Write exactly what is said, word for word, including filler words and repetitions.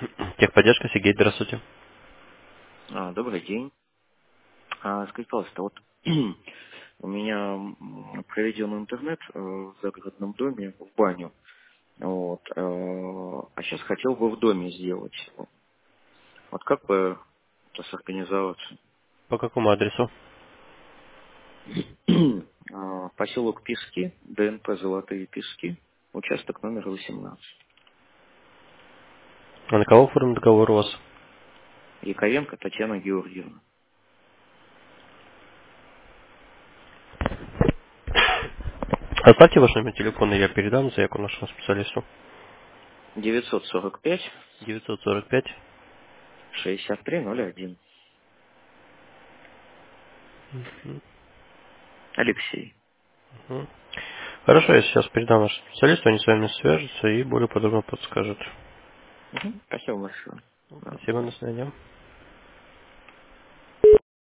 Техподдержка, Сергей, здравствуйте. А, добрый день. А, скажите, пожалуйста, вот у меня м, проведен интернет э, в загородном доме, в баню. Вот, э, а сейчас хотел бы в доме сделать. Вот как бы это сорганизоваться? По какому адресу? А, Поселок Пески, ДНП Золотые Пески, участок номер восемнадцать. А на кого оформлен договор у вас? Яковенко Татьяна Георгиевна. Оставьте ваш номер телефона, я передам заявку нашему специалисту. девятьсот сорок пять девятьсот сорок пять. шестьдесят три ноль один. Алексей. Мгм. Хорошо, я сейчас передам нашему специалисту, они с вами свяжутся и более подробно подскажут. Мгм. Спасибо большое. Да. Спасибо, до свидания.